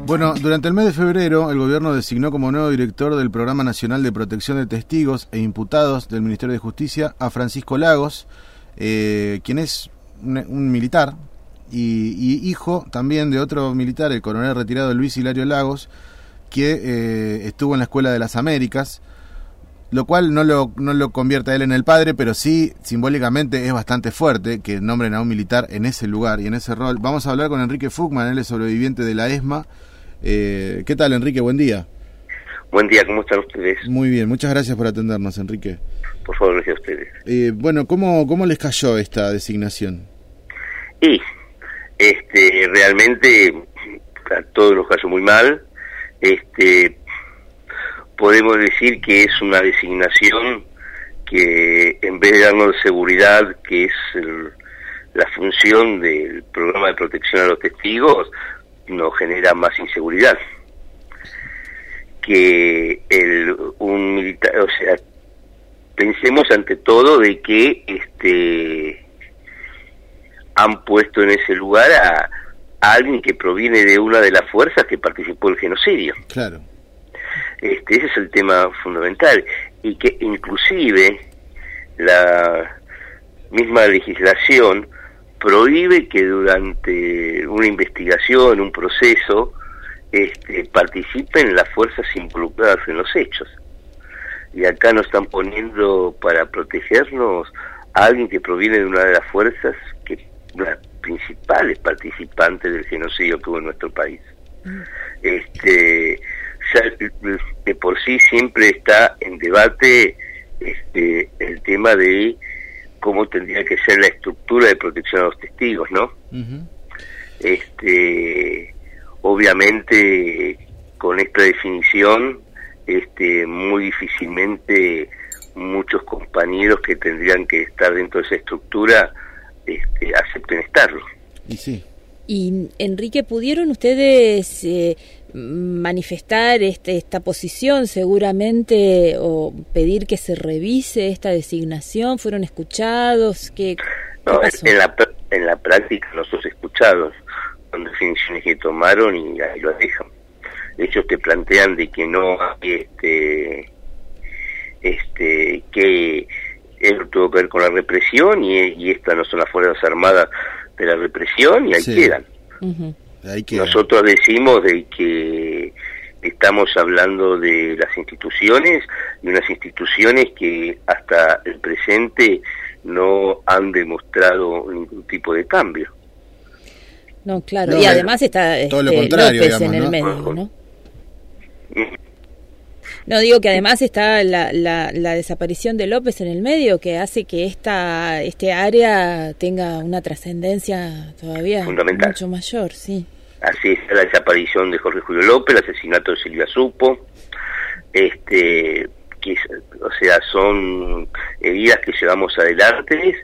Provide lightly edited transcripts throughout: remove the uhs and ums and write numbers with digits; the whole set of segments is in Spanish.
Bueno, durante el mes de febrero, el gobierno designó como nuevo director del Programa Nacional de Protección de Testigos e Imputados del Ministerio de Justicia a Francisco Lagos, quien es un militar y hijo también de otro militar, el coronel retirado Luis Hilario Lagos, que estuvo en la Escuela de las Américas, lo cual no lo convierte a él en el padre, pero sí simbólicamente es bastante fuerte que nombren a un militar en ese lugar y en ese rol. Vamos a hablar con Enrique Fuchman, él es sobreviviente de la ESMA. ¿Qué tal, Enrique? Buen día. Buen día, ¿cómo están ustedes? Muy bien, muchas gracias por atendernos, Enrique. Por favor, gracias a ustedes. Bueno, ¿cómo les cayó esta designación? Y realmente a todos nos cayó muy mal. Podemos decir que es una designación que, en vez de darnos seguridad, que es la función del programa de protección a los testigos, nos genera más inseguridad. Que un militar, o sea, pensemos ante todo de que han puesto en ese lugar a alguien que proviene de una de las fuerzas que participó en el genocidio. Claro. Ese es el tema fundamental, y que inclusive la misma legislación prohíbe que durante una investigación, un proceso, participen las fuerzas involucradas en los hechos. Y acá nos están poniendo para protegernos a alguien que proviene de una de las fuerzas que las principales participantes del genocidio que hubo en nuestro país. Ya de por sí siempre está en debate el tema de cómo tendría que ser la estructura de protección a los testigos, ¿no? Uh-huh. Obviamente con esta definición muy difícilmente muchos compañeros que tendrían que estar dentro de esa estructura acepten estarlo. Y sí. Y Enrique, ¿pudieron ustedes manifestar esta posición seguramente o pedir que se revise esta designación? ¿Fueron escuchados? ¿Qué pasó? En la práctica nosotros escuchados, son definiciones que tomaron y ahí lo dejan. De hecho te plantean de que no hay que él tuvo que ver con la represión y estas no son las fuerzas armadas de la represión, y ahí sí quedan. Uh-huh. Ahí quedan. Nosotros decimos de que estamos hablando de las instituciones, y unas instituciones que hasta el presente no han demostrado ningún tipo de cambio. No, claro, no, y además está todo lo contrario, López, digamos, en el medio, ¿no? No, digo que además está la desaparición de López en el medio, que hace que este área tenga una trascendencia todavía fundamental, mucho mayor, sí. Así es, la desaparición de Jorge Julio López, el asesinato de Silvia Supo, que o sea, son heridas que llevamos adelante,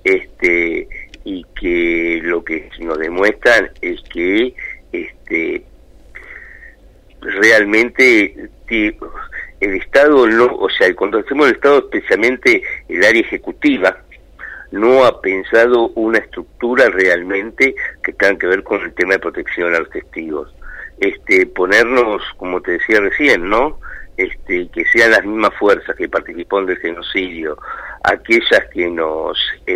y que lo que nos demuestran es que realmente el Estado no, o sea, cuando hacemos el Estado, especialmente el área ejecutiva, no ha pensado una estructura realmente que tenga que ver con el tema de protección a los testigos. Ponernos, como te decía recién, ¿no? Que sean las mismas fuerzas que participaron del genocidio, aquellas que nos,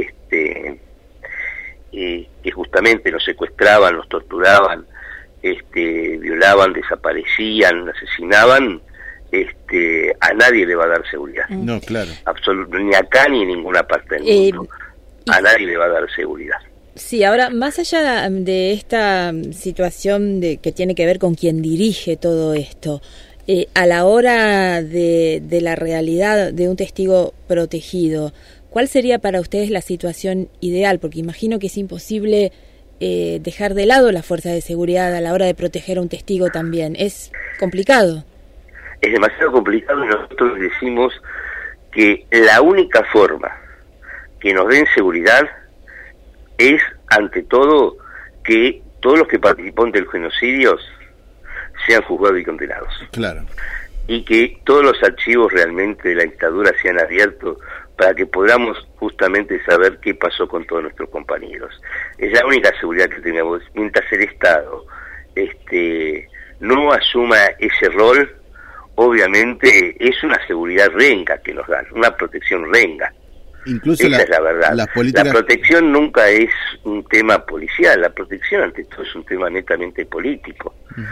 que justamente nos secuestraban, nos torturaban, violaban, desaparecían, asesinaban, a nadie le va a dar seguridad. No, claro. Ni acá ni en ninguna parte del mundo. A nadie le va a dar seguridad. Sí, ahora, más allá de esta situación que tiene que ver con quien dirige todo esto, a la hora de la realidad de un testigo protegido, ¿cuál sería para ustedes la situación ideal? Porque imagino que es imposible dejar de lado las fuerzas de seguridad a la hora de proteger a un testigo también. ¿Es complicado? Es demasiado complicado, y nosotros decimos que la única forma que nos den seguridad es, ante todo, que todos los que participaron del genocidio sean juzgados y condenados. Claro. Y que todos los archivos realmente de la dictadura sean abiertos para que podamos justamente saber qué pasó con todos nuestros compañeros. Es la única seguridad que tenemos. Mientras el Estado no asuma ese rol, obviamente es una seguridad renga que nos dan, una protección renga. Incluso esa es la verdad. La protección nunca es un tema policial, la protección ante todo es un tema netamente político.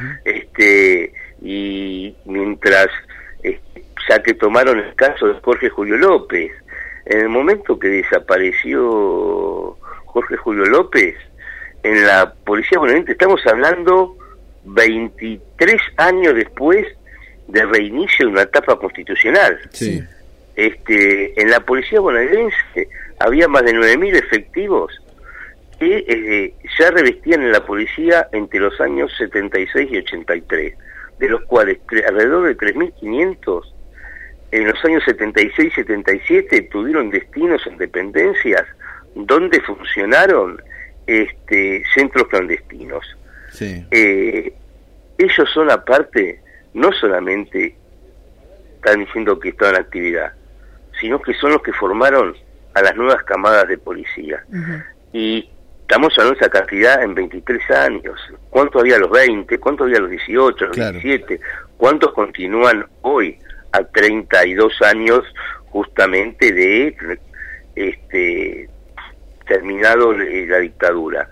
Y mientras ya que tomaron el caso de Jorge Julio López, en el momento que desapareció Jorge Julio López, en la policía bonaerense, estamos hablando 23 años después de reinicio de una etapa constitucional. Sí. En la policía bonaerense había más de 9.000 efectivos que ya revestían en la policía entre los años 76 y 83, de los cuales alrededor de 3.500 en los años 76 y 77 tuvieron destinos en dependencias donde funcionaron centros clandestinos. Sí. Ellos son aparte, no solamente están diciendo que están en actividad, sino que son los que formaron a las nuevas camadas de policía. Y estamos hablando de esa cantidad en 23 años. ¿Cuánto había a los 20? ¿Cuánto había a los 18, a los 17? ¿Cuántos continúan hoy a 32 años justamente de terminado la dictadura?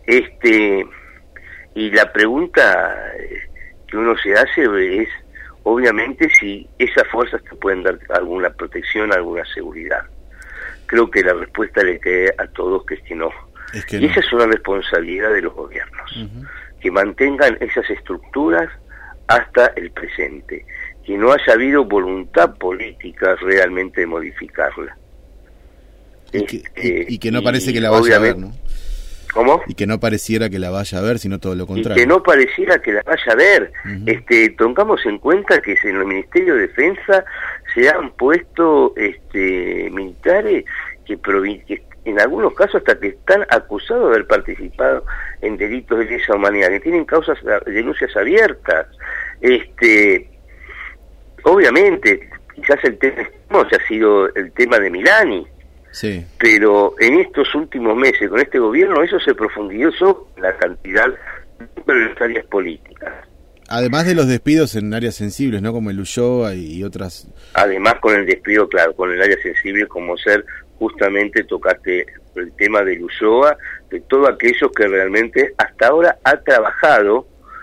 Y la pregunta que uno se hace es, obviamente, si esas fuerzas te pueden dar alguna protección, alguna seguridad. Creo que la respuesta le queda a todos que es que no. Y esa es una responsabilidad de los gobiernos, que mantengan esas estructuras hasta el presente, que no haya habido voluntad política realmente de modificarla. Y que no parece que la vaya a ver, ¿no? ¿Cómo? Y que no pareciera que la vaya a ver, sino todo lo contrario. Y que no pareciera que la vaya a ver. Tengamos en cuenta que en el Ministerio de Defensa se han puesto militares que en algunos casos hasta que están acusados de haber participado en delitos de lesa humanidad, que tienen denuncias abiertas. Obviamente, quizás el tema ha sido el tema de Milani. Sí. Pero en estos últimos meses, con este gobierno, eso se profundizó la cantidad de las áreas políticas. Además de los despidos en áreas sensibles, ¿no? Como el Ulloa y otras. Además con el despido, claro, con el área sensible, como ser, justamente tocaste el tema del Ulloa, de todos aquellos que realmente hasta ahora ha trabajado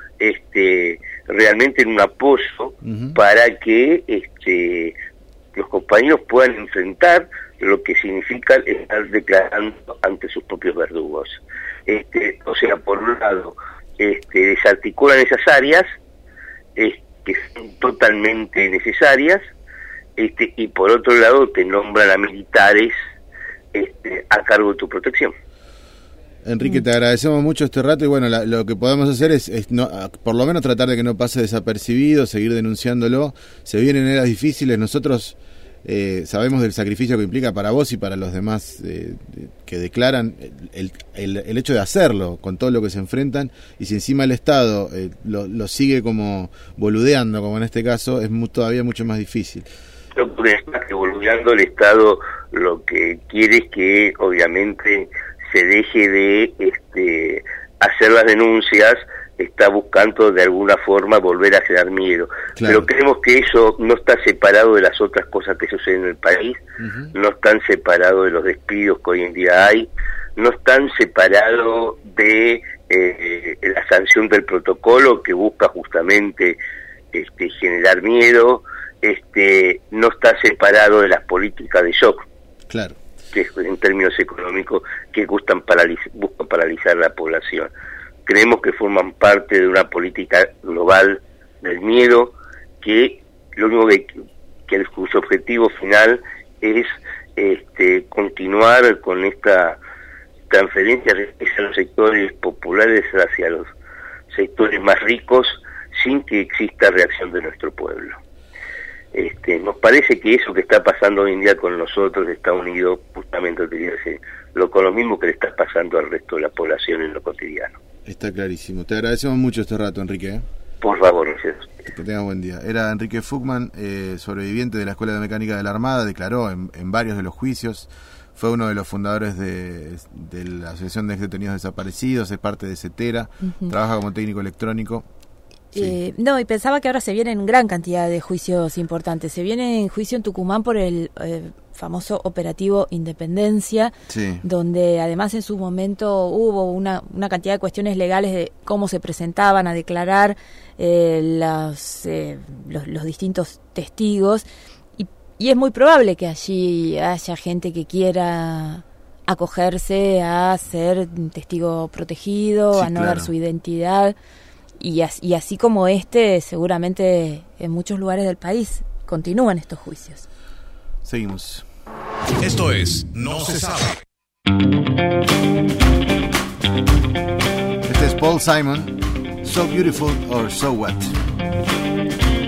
realmente en un apoyo para que los compañeros puedan enfrentar lo que significa estar declarando ante sus propios verdugos. O sea, por un lado, desarticulan esas áreas que son totalmente necesarias, y por otro lado te nombran a militares a cargo de tu protección. Enrique, te agradecemos mucho este rato y bueno, lo que podemos hacer es por lo menos tratar de que no pase desapercibido, seguir denunciándolo. Se vienen eras difíciles, nosotros sabemos del sacrificio que implica para vos y para los demás que declaran el hecho de hacerlo, con todo lo que se enfrentan, y si encima el Estado lo sigue como boludeando, como en este caso, es todavía mucho más difícil. Yo creo que boludeando el Estado lo que quiere es que obviamente se deje de hacer las denuncias, está buscando de alguna forma volver a generar miedo. Claro. Pero creemos que eso no está separado de las otras cosas que suceden en el país, no están separados de los despidos que hoy en día hay, no están separados de la sanción del protocolo que busca justamente generar miedo, no está separado de las políticas de shock. Claro. Que en términos económicos que buscan paralizar la población. Creemos que forman parte de una política global del miedo, que lo único que su objetivo final es continuar con esta transferencia hacia los sectores populares hacia los sectores más ricos sin que exista reacción de nuestro pueblo. Nos parece que eso que está pasando hoy en día con nosotros está unido justamente con lo mismo que le está pasando al resto de la población en lo cotidiano. Está clarísimo. Te agradecemos mucho este rato, Enrique. Por favor, gracias. Que tengas buen día. Era Enrique Fuchman, sobreviviente de la Escuela de Mecánica de la Armada, declaró en varios de los juicios, fue uno de los fundadores de la Asociación de Ex Detenidos Desaparecidos, es parte de CETERA, trabaja como técnico electrónico Sí. No, y pensaba que ahora se vienen gran cantidad de juicios importantes. Se viene en juicio en Tucumán por el famoso operativo Independencia, Sí. donde además en su momento hubo una cantidad de cuestiones legales de cómo se presentaban a declarar los distintos testigos, y es muy probable que allí haya gente que quiera acogerse a ser testigo protegido, Sí, a no dar claro. su identidad, y así como seguramente en muchos lugares del país continúan estos juicios. Seguimos. Esto es No se sabe. Este es Paul Simon, So Beautiful or So What.